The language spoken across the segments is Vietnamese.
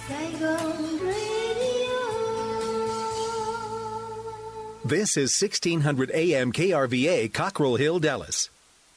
Saigon Radio. This is 1600 AM KRVA, Cockrell Hill, Dallas.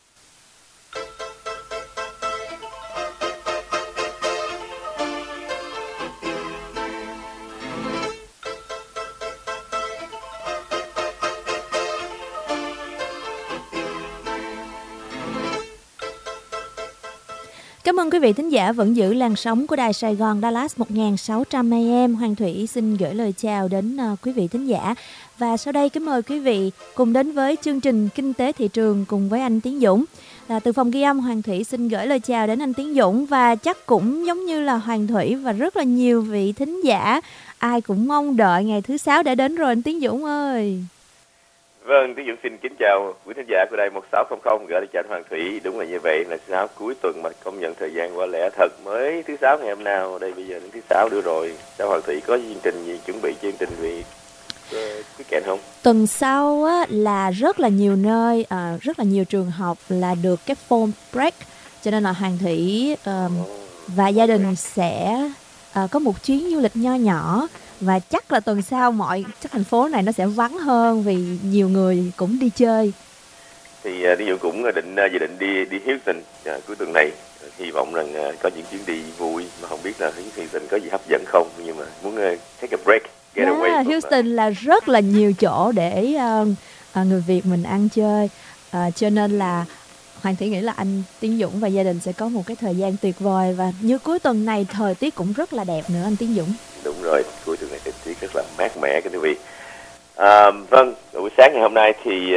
Cảm ơn quý vị thính giả vẫn giữ làn sóng của đài Sài Gòn Dallas 1600 AM. Hoàng Thủy xin gửi lời chào đến quý vị thính giả. Và sau đây kính mời quý vị cùng đến với chương trình Kinh tế thị trường cùng với anh Tiến Dũng. Từ phòng ghi âm, Hoàng Thủy xin gửi lời chào đến anh Tiến Dũng. Và chắc cũng giống như là Hoàng Thủy và rất là nhiều vị thính giả, ai cũng mong đợi ngày thứ Sáu đã đến rồi anh Tiến Dũng ơi. Vâng, Tiến Dũng xin kính chào quý thính giả của đài 1600, gửi lời chào Hoàng Thủy. Đúng là như vậy, là thứ Sáu cuối tuần mà công nhận thời gian qua lẽ thật, mới thứ Sáu ngày hôm nào, đây bây giờ đến thứ Sáu nữa rồi. Sao Hoàng Thủy có chương trình gì, chuẩn bị chương trình gì cái kẹn không? Tuần sau á, là rất là nhiều nơi, rất là nhiều trường học là được cái fall break, cho nên là Hoàng Thủy và gia đình sẽ có một chuyến du lịch nho nhỏ. Và chắc là tuần sau chắc thành phố này nó sẽ vắng hơn vì nhiều người cũng đi chơi. Thì Tiến Dũng cũng dự định đi Houston cuối tuần này. Hy vọng rằng có những chuyến đi vui, mà không biết là Houston có gì hấp dẫn không, nhưng mà muốn take a break, get away. Houston là rất là nhiều chỗ để người Việt mình ăn chơi, cho nên là Hoàng Thủy nghĩ là anh Tiến Dũng và gia đình sẽ có một cái thời gian tuyệt vời. Và như cuối tuần này thời tiết cũng rất là đẹp nữa anh Tiến Dũng. Đúng rồi, cuối tuần này thời tiết rất là mát mẻ các quý vị. Vâng, buổi sáng ngày hôm nay thì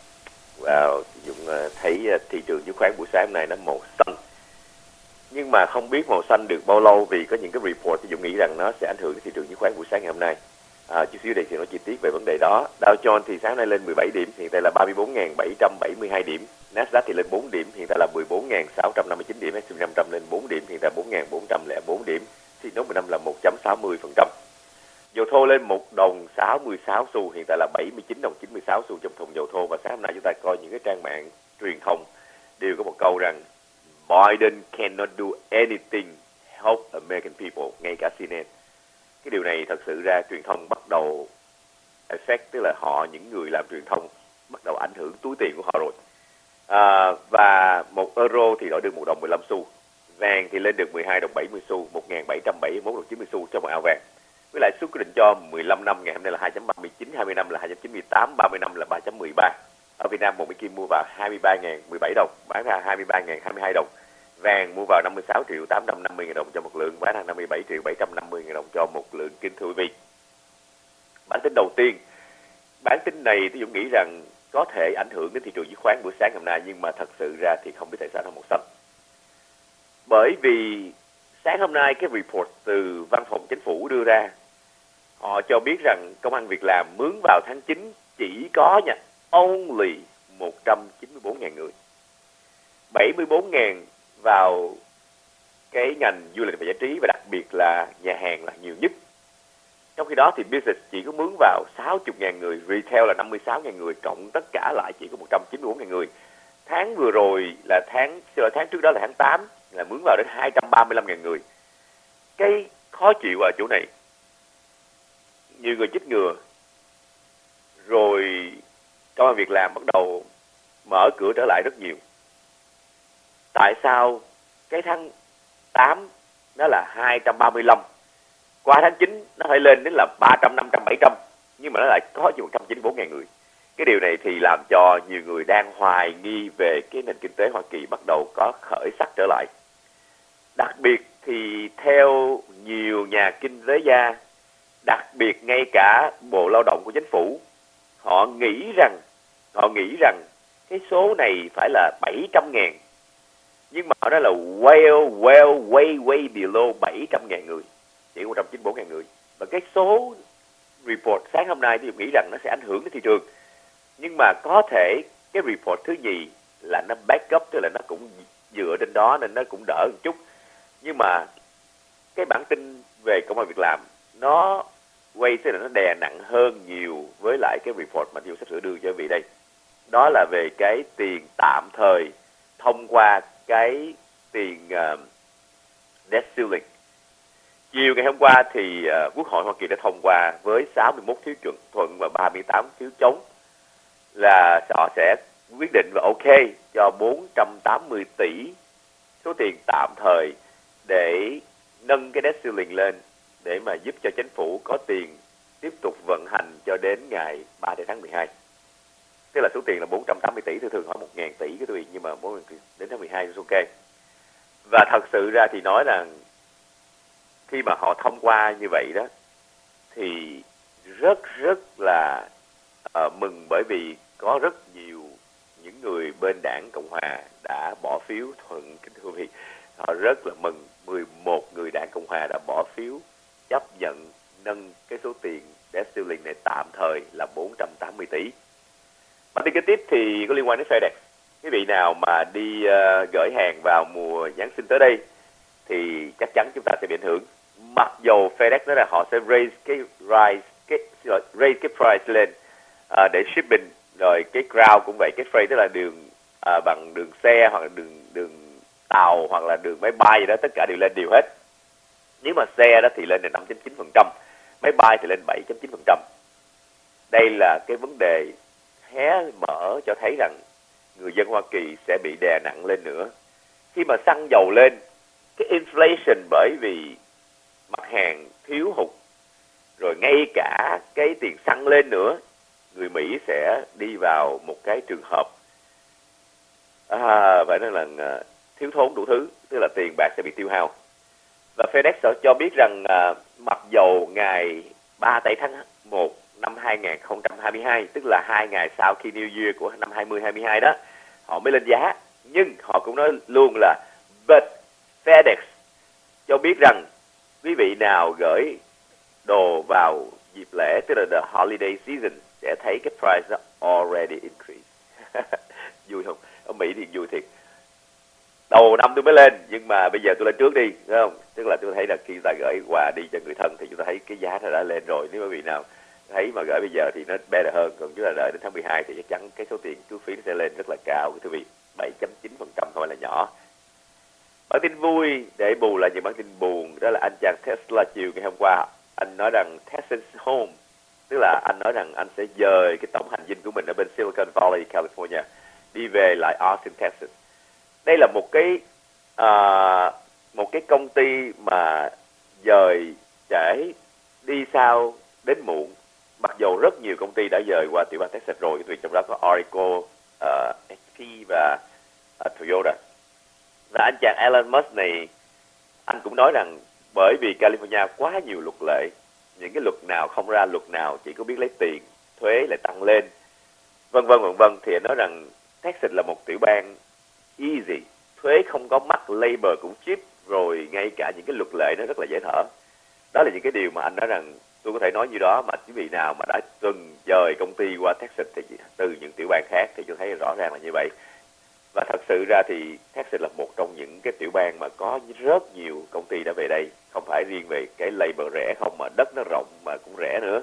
Dũng thấy thị trường chứng khoán buổi sáng hôm nay nó màu xanh. Nhưng mà không biết màu xanh được bao lâu, vì có những cái report thì Dũng nghĩ rằng nó sẽ ảnh hưởng đến thị trường chứng khoán buổi sáng ngày hôm nay. Chút xíu đây thì nói chi tiết về vấn đề đó. Dow Jones thì sáng nay lên 17 điểm, hiện tại là 34.772 điểm. Nasdaq thì lên 4 điểm, hiện tại là 14.659 điểm. S&P 500 lên 4 điểm, hiện tại 4.404 điểm. Sinox 15 là 1.60%. Dầu thô lên 1 đồng 66 xu, hiện tại là 79 đồng 96 xu trong thùng dầu thô. Và sáng hôm nay chúng ta coi những cái trang mạng truyền thông đều có một câu rằng Biden cannot do anything help American people, ngay cả CNN. Cái điều này thật sự ra truyền thông bắt đầu affect, tức là những người làm truyền thông bắt đầu ảnh hưởng túi tiền của họ rồi. Và 1 euro thì đổi được 1 đồng 15 xu. Vàng thì lên được 12 đồng 70 xu, 1.771 đồng 90 xu cho một ao vàng. Với lãi suất quyết định cho 15 năm ngày hôm nay là 2.39, 20 năm là 2.98, 30 năm là 3.13. Ở Việt Nam một Mỹ Kim mua vào 23.017 đồng, bán ra 23.022 đồng. Vàng mua vào 56 triệu 850 ngàn đồng cho một lượng, bán ra 57 triệu 750 ngàn đồng cho một lượng. Kính thưa quý vị, bản tin đầu tiên, bản tin này tôi cũng nghĩ rằng có thể ảnh hưởng đến thị trường chứng khoán buổi sáng hôm nay, nhưng mà thật sự ra thì không biết tại sao nó màu xanh. Bởi vì sáng hôm nay cái report từ văn phòng chính phủ đưa ra, họ cho biết rằng công ăn việc làm mướn vào tháng 9 chỉ có only 194.000 người, 74.000 vào cái ngành du lịch và giải trí, và đặc biệt là nhà hàng là nhiều nhất. Trong khi đó thì business chỉ có mướn vào 60.000 người, retail là 56.000 người, cộng tất cả lại chỉ có 194.000 người. Tháng vừa rồi là tháng trước đó là tháng 8 là mướn vào đến 235.000 người. Cái khó chịu ở chỗ này, nhiều người chích ngừa, rồi công ăn việc làm bắt đầu mở cửa trở lại rất nhiều. Tại sao cái tháng 8 nó là 235, qua tháng 9 nó phải lên đến là 300, 500, 700, nhưng mà nó lại có chỉ 194.000 người. Cái điều này thì làm cho nhiều người đang hoài nghi về cái nền kinh tế Hoa Kỳ bắt đầu có khởi sắc trở lại. Đặc biệt thì theo nhiều nhà kinh tế gia, đặc biệt ngay cả Bộ Lao động của chính phủ, họ nghĩ rằng cái số này phải là 700.000, nhưng mà nó là way below 700.000 người, chỉ 194.000 người. Và cái số report sáng hôm nay thì nghĩ rằng nó sẽ ảnh hưởng đến thị trường, nhưng mà có thể cái report thứ nhì là nó back up, tức là nó cũng dựa trên đó nên nó cũng đỡ một chút. Nhưng mà cái bản tin về công ăn việc làm nó tức là nó đè nặng hơn nhiều với lại cái report mà tôi sắp sửa đưa cho quý vị đây. Đó là về cái tiền tạm thời thông qua cái tiền debt ceiling. Chiều ngày hôm qua thì Quốc hội Hoa Kỳ đã thông qua với 61 phiếu chuẩn thuận và 38 phiếu chống là họ sẽ quyết định và ok cho 480 tỷ số tiền tạm thời để nâng cái debt ceiling lên để mà giúp cho chính phủ có tiền tiếp tục vận hành cho đến ngày 30 tháng 12. Tức là số tiền là 480 tỷ, thường hỏi 1.000 tỷ cái tùy, nhưng mà đến tháng 12 là ok. Và thật sự ra thì nói rằng khi mà họ thông qua như vậy đó thì rất là mừng, bởi vì có rất nhiều những người bên đảng Cộng Hòa đã bỏ phiếu thuận. Kính thưa quý vị, họ rất là mừng, 11 người đảng Cộng Hòa đã bỏ phiếu chấp nhận nâng cái số tiền debt ceiling này tạm thời là 480 tỷ. Bản tin kế tiếp thì có liên quan đến FedEx. Quý vị nào mà đi gửi hàng vào mùa Giáng sinh tới đây thì chắc chắn chúng ta sẽ bị ảnh hưởng. Mặc dầu FedEx nói là họ sẽ raise cái price lên để shipping, rồi cái ground cũng vậy, cái freight tức là đường bằng đường xe hoặc là đường tàu hoặc là đường máy bay gì đó, tất cả đều lên đều hết. Nếu mà xe đó thì lên đến 5.9%, máy bay thì lên 7.9%. Đây là cái vấn đề hé mở cho thấy rằng người dân Hoa Kỳ sẽ bị đè nặng lên nữa. Khi mà xăng dầu lên, cái inflation bởi vì mặt hàng thiếu hụt, rồi ngay cả cái tiền xăng lên nữa, người Mỹ sẽ đi vào một cái trường hợp phải nói là thiếu thốn đủ thứ, tức là tiền bạc sẽ bị tiêu hao. Và FedEx cho biết rằng mặc dầu ngày 3 tháng 1 năm 2022, tức là 2 ngày sau khi New Year của năm 2022 đó, họ mới lên giá, nhưng họ cũng nói luôn là but FedEx cho biết rằng quý vị nào gửi đồ vào dịp lễ, tức là the holiday season, sẽ thấy cái price nó already increase. Vui không? Ở Mỹ thì vui thiệt. Đầu năm tôi mới lên, nhưng mà bây giờ tôi lên trước đi, đúng không? Tức là tôi thấy là khi ta gửi quà đi cho người thân thì chúng ta thấy cái giá nó đã lên rồi. Nếu quý vị nào thấy mà gửi bây giờ thì nó better hơn, còn chúng ta đợi đến tháng 12 thì chắc chắn cái số tiền cước phí nó sẽ lên rất là cao, quý vị, 7.9% thôi là nhỏ. Bản tin vui để bù lại những bản tin buồn, đó là anh chàng Tesla chiều ngày hôm qua, anh nói rằng Texas home, tức là anh nói rằng anh sẽ dời cái tổng hành dinh của mình ở bên Silicon Valley, California, đi về lại Austin, Texas. Đây là một cái công ty mà dời trễ, đi sau đến muộn, mặc dù rất nhiều công ty đã dời qua tiểu bang Texas rồi, trong đó có Oracle, HP và Toyota. Và anh chàng Elon Musk này, anh cũng nói rằng bởi vì California quá nhiều luật lệ, những cái luật nào không ra luật nào, chỉ có biết lấy tiền, thuế lại tăng lên, vân vân, thì anh nói rằng Texas là một tiểu bang easy, thuế không có mắc, labor cũng cheap, rồi ngay cả những cái luật lệ nó rất là dễ thở. Đó là những cái điều mà anh nói rằng tôi có thể nói như đó, mà quý vị nào mà đã từng dời công ty qua Texas thì từ những tiểu bang khác thì tôi thấy rõ ràng là như vậy. Và thật sự ra thì Texas là một trong những cái tiểu bang mà có rất nhiều công ty đã về đây, không phải riêng về cái labor rẻ không, mà đất nó rộng mà cũng rẻ nữa.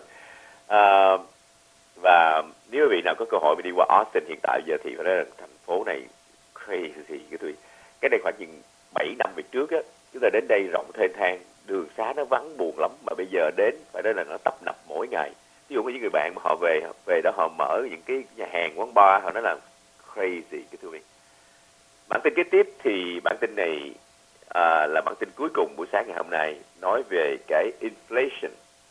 Và nếu quý vị nào có cơ hội đi qua Austin hiện tại giờ thì phải nói rằng thành phố này crazy cái này khoảng chừng 7 năm về trước á, chúng ta đến đây rộng thênh thang, đường xá nó vắng buồn lắm, mà bây giờ đến phải nói là nó tấp nập mỗi ngày. Ví dụ có những người bạn mà họ về đó họ mở những cái nhà hàng quán bar, họ nói là crazy cái thưa quý vị. Bản tin kế tiếp thì bản tin này là bản tin cuối cùng buổi sáng ngày hôm nay, nói về cái inflation.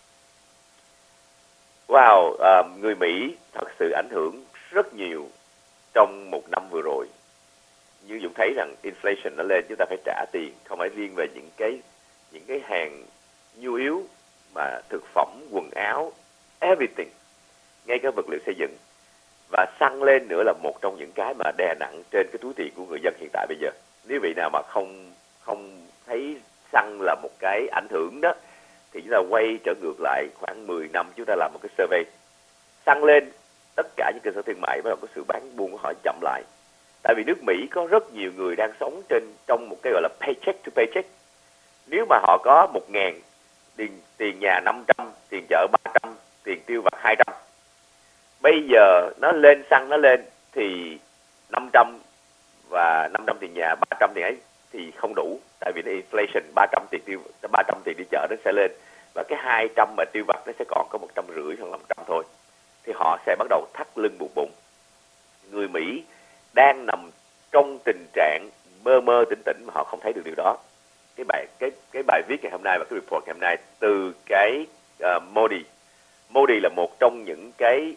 Wow, người Mỹ thật sự ảnh hưởng rất nhiều trong một năm vừa rồi. Như Dũng thấy rằng inflation nó lên, chúng ta phải trả tiền, không phải riêng về những cái hàng nhu yếu mà thực phẩm, quần áo, everything, ngay cả vật liệu xây dựng. Và xăng lên nữa là một trong những cái mà đè nặng trên cái túi tiền của người dân hiện tại bây giờ. Nếu vị nào mà không thấy xăng là một cái ảnh hưởng đó, thì chúng ta quay trở ngược lại khoảng 10 năm, chúng ta làm một cái survey. Xăng lên, tất cả những cơ sở thương mại bắt đầu có sự bán buôn của họ chậm lại. Tại vì nước Mỹ có rất nhiều người đang sống trong một cái gọi là paycheck to paycheck. Nếu mà họ có 1.000, tiền nhà 500, tiền chợ 300, tiền tiêu vặt 200. Bây giờ nó lên, xăng nó lên thì 500 và 500 tiền nhà, 300 tiền ấy thì không đủ. tại vì nó inflation 300 tiền đi chợ nó sẽ lên, và cái 200 mà tiêu vặt nó sẽ còn có 150 hoặc 500 thôi, thì họ sẽ bắt đầu thắt lưng buộc bụng. Người Mỹ đang nằm trong tình trạng mơ mơ tỉnh tỉnh mà họ không thấy được điều đó. Cái bài viết ngày hôm nay và cái report ngày hôm nay từ cái Modi là một trong những cái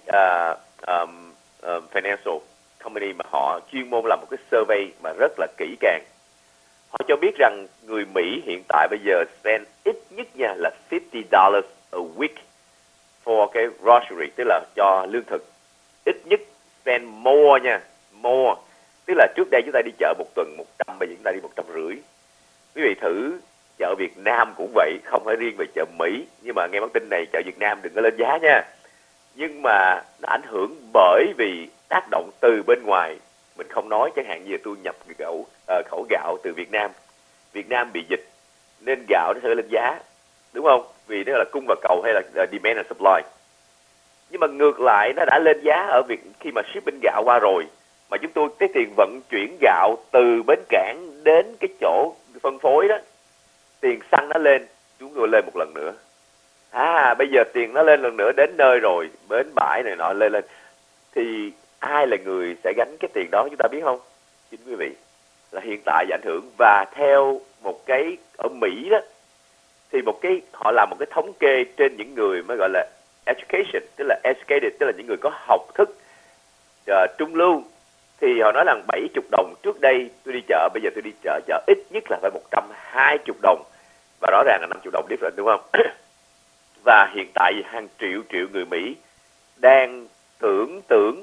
financial company mà họ chuyên môn làm một cái survey mà rất là kỹ càng. Họ cho biết rằng người Mỹ hiện tại bây giờ spend ít nhất nha là $50 a week for cái grocery, tức là cho lương thực. Ít nhất spend more, tức là trước đây chúng ta đi chợ một tuần 100, bây giờ chúng ta đi 150. Quý vị thử chợ Việt Nam cũng vậy, không phải riêng về chợ Mỹ, nhưng mà nghe bản tin này chợ Việt Nam đừng có lên giá nha. Nhưng mà nó ảnh hưởng bởi vì tác động từ bên ngoài. Mình không nói chẳng hạn như tôi nhập khẩu gạo từ Việt Nam bị dịch nên gạo nó sẽ lên giá, đúng không? Vì đó là cung và cầu hay là demand and supply. Nhưng mà ngược lại nó đã lên giá ở việc khi mà shipping gạo qua rồi, mà chúng tôi cái tiền vận chuyển gạo từ bến cảng đến cái chỗ phân phối đó, tiền xăng nó lên, chúng tôi lên một lần nữa. Bây giờ tiền nó lên lần nữa đến nơi rồi, bến bãi này nọ lên, thì ai là người sẽ gánh cái tiền đó chúng ta biết không? Chính quý vị. Là hiện tại ảnh hưởng. Và theo một cái ở Mỹ đó, thì họ làm một cái thống kê trên những người mới gọi là educated, tức là những người có học thức trung lưu, thì họ nói rằng 70 đồng trước đây tôi đi chợ, bây giờ tôi đi chợ ít nhất là phải 120 đồng, và rõ ràng là 50 đồng different, đúng không? Và hiện tại hàng triệu người Mỹ đang tưởng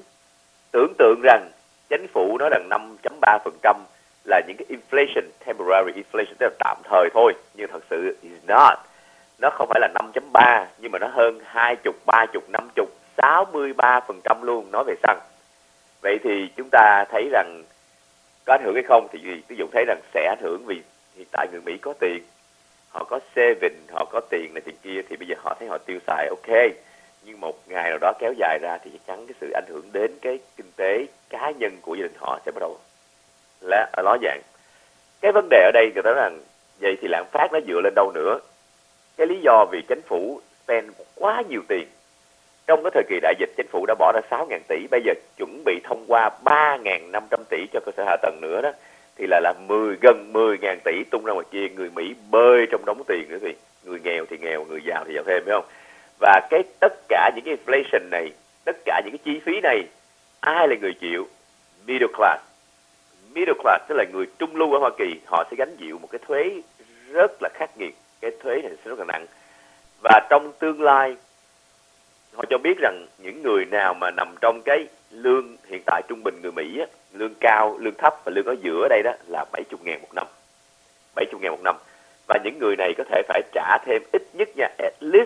tượng rằng chính phủ nói rằng 5.3% là những cái inflation, temporary inflation, tức là tạm thời thôi, nhưng thật sự is not. Nó không phải là 5.3, nhưng mà nó hơn 20, 30, 50, 63% luôn, nói về xăng. Vậy thì chúng ta thấy rằng có ảnh hưởng hay không, thì ví dụ thấy rằng sẽ ảnh hưởng, vì hiện tại người Mỹ có tiền, họ có saving, họ có tiền này tiền kia, thì bây giờ họ thấy họ tiêu xài ok, nhưng một ngày nào đó kéo dài ra thì chắc chắn cái sự ảnh hưởng đến cái kinh tế cá nhân của gia đình họ sẽ bắt đầu ló dạng. Cái vấn đề ở đây người ta nói rằng vậy thì lạm phát nó dựa lên đâu nữa? Cái lý do vì chính phủ spend quá nhiều tiền. Trong cái thời kỳ đại dịch, chính phủ đã bỏ ra 6.000 tỷ, bây giờ chuẩn bị thông qua 3.500 tỷ cho cơ sở hạ tầng nữa đó, thì là gần 10.000 tỷ tung ra ngoài kia. Người Mỹ bơi trong đống tiền nữa, thì người nghèo thì nghèo, người giàu thì giàu thêm, phải không? Và tất cả những cái inflation này, tất cả những cái chi phí này, ai là người chịu? Middle class, tức là người trung lưu ở Hoa Kỳ, họ sẽ gánh chịu một cái thuế rất là khắc nghiệt. Cái thuế này sẽ rất là nặng. Và trong tương lai, họ cho biết rằng những người nào mà nằm trong cái lương hiện tại trung bình người Mỹ á, lương cao, lương thấp và lương ở giữa đây đó là 70.000 một năm. 70.000 một năm. Và những người này có thể phải trả thêm ít nhất nha, at least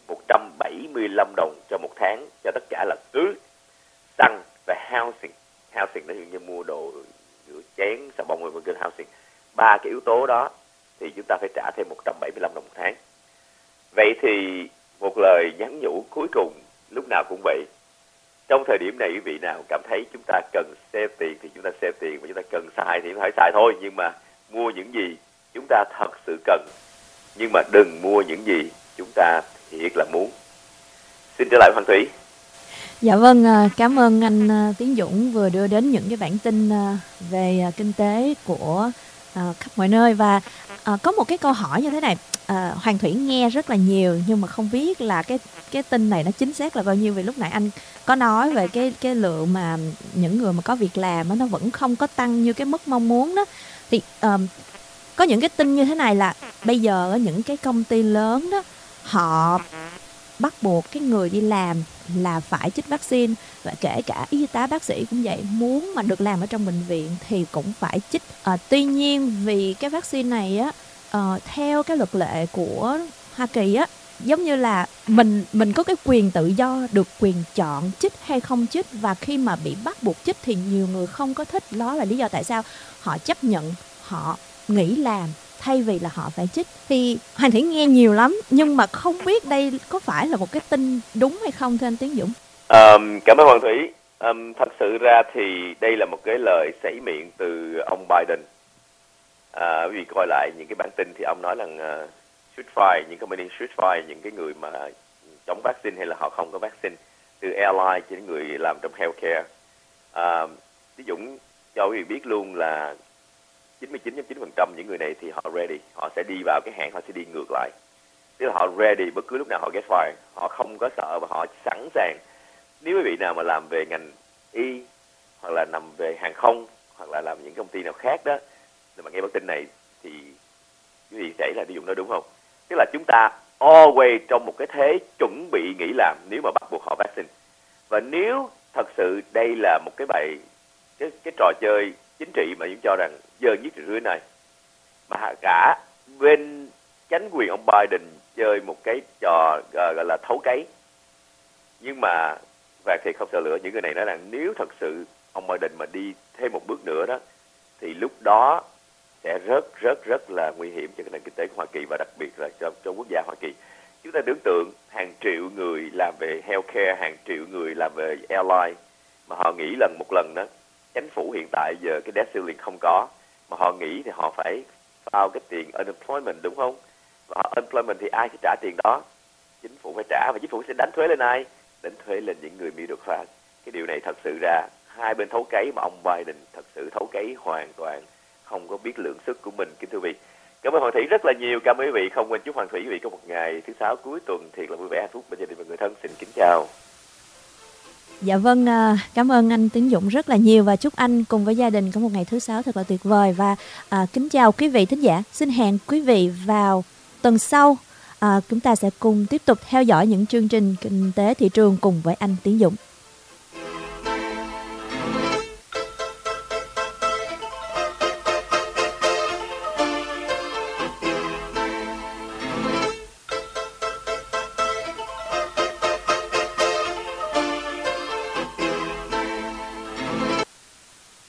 175 đồng cho một tháng cho tất cả là tưới, xăng và housing. Housing nó như mua đồ, rửa chén, xà bông và vân housing. 3 cái yếu tố đó thì chúng ta phải trả thêm 175 đồng một tháng. Vậy thì một lời nhắn nhủ cuối cùng lúc nào cũng vậy. Trong thời điểm này quý vị nào cảm thấy chúng ta cần save tiền thì chúng ta save tiền, và chúng ta cần xài thì phải xài thôi, nhưng mà mua những gì chúng ta thật sự cần, nhưng mà đừng mua những gì chúng ta thiệt là muốn. Xin trở lại Hoàng Thủy. Dạ vâng, cảm ơn anh Tiến Dũng vừa đưa đến những cái bản tin về kinh tế của khắp mọi nơi. Và có một cái câu hỏi như thế này, Hoàng Thủy nghe rất là nhiều nhưng mà không biết là cái tin này nó chính xác là bao nhiêu. Vì lúc nãy anh có nói về cái lượng mà những người mà có việc làm nó vẫn không có tăng như cái mức mong muốn đó. Thì có những cái tin như thế này là bây giờ ở những cái công ty lớn đó, họ bắt buộc cái người đi làm là phải chích vaccine, và kể cả y tá bác sĩ cũng vậy, muốn mà được làm ở trong bệnh viện thì cũng phải chích. Tuy nhiên vì cái vaccine này á, theo cái luật lệ của Hoa Kỳ á, giống như là mình có cái quyền tự do, được quyền chọn chích hay không chích, và khi mà bị bắt buộc chích thì nhiều người không có thích. Đó là lý do tại sao họ chấp nhận họ nghỉ làm thay vì là họ phải chích. Thì Hoàng Thủy nghe nhiều lắm nhưng mà không biết đây có phải là một cái tin đúng hay không, thưa anh Tiến Dũng? Cảm ơn Hoàng Thủy. Thật sự ra thì đây là một cái lời sảy miệng từ ông Biden. Quý vị coi lại những cái bản tin thì ông nói là shoot fire, những company shoot fire những cái người mà chống vaccine hay là họ không có vaccine, từ airline cho đến người làm trong healthcare. Ví dụ cho quý vị biết luôn là 99.9% những người này thì họ ready, họ sẽ đi vào cái hãng, họ sẽ đi ngược lại, tức là họ ready bất cứ lúc nào họ get fired, họ không có sợ và họ sẵn sàng. Nếu quý vị nào mà làm về ngành y hoặc là nằm về hàng không hoặc là làm những công ty nào khác đó, mà nghe bản tin này thì quý vị sẽ là ví dụ đó đúng không? Tức là chúng ta always trong một cái thế chuẩn bị nghỉ làm nếu mà bắt buộc họ vaccine. Và nếu thật sự đây là một cái cái trò chơi chính trị mà chúng cho rằng giờ nhất từ dưới này, mà cả bên chánh quyền ông Biden chơi một cái trò gọi là thấu cái, nhưng mà và thì không sợ lửa, những người này nói rằng nếu thật sự ông Biden mà đi thêm một bước nữa đó thì lúc đó sẽ rất là nguy hiểm cho cái nền kinh tế của Hoa Kỳ và đặc biệt là cho quốc gia Hoa Kỳ. Chúng ta tưởng tượng hàng triệu người làm về healthcare, hàng triệu người làm về airline mà họ nghỉ một lần đó, chính phủ hiện tại giờ cái debt ceiling không có, mà họ nghỉ thì họ phải vào cái tiền unemployment đúng không? Và unemployment thì ai sẽ trả tiền đó? Chính phủ phải trả, và chính phủ sẽ đánh thuế lên ai? Đánh thuế lên những người middle class. Cái điều này thật sự ra hai bên thấu cấy, mà ông Biden thật sự thấu cấy hoàn toàn không có biết lượng sức của mình, kính thưa quý vị. Cảm ơn Hoàng Thủy rất là nhiều. Cảm ơn quý vị. Không quên chúc Hoàng Thủy quý vị có một ngày thứ Sáu cuối tuần thiệt là vui vẻ hạnh phúc bên gia đình và người thân. Xin kính chào. Dạ vâng, cảm ơn anh Tiến Dũng rất là nhiều và chúc anh cùng với gia đình có một ngày thứ Sáu thật là tuyệt vời. Và kính chào quý vị thính giả. Xin hẹn quý vị vào tuần sau. Chúng ta sẽ cùng tiếp tục theo dõi những chương trình kinh tế thị trường cùng với anh Tiến Dũng.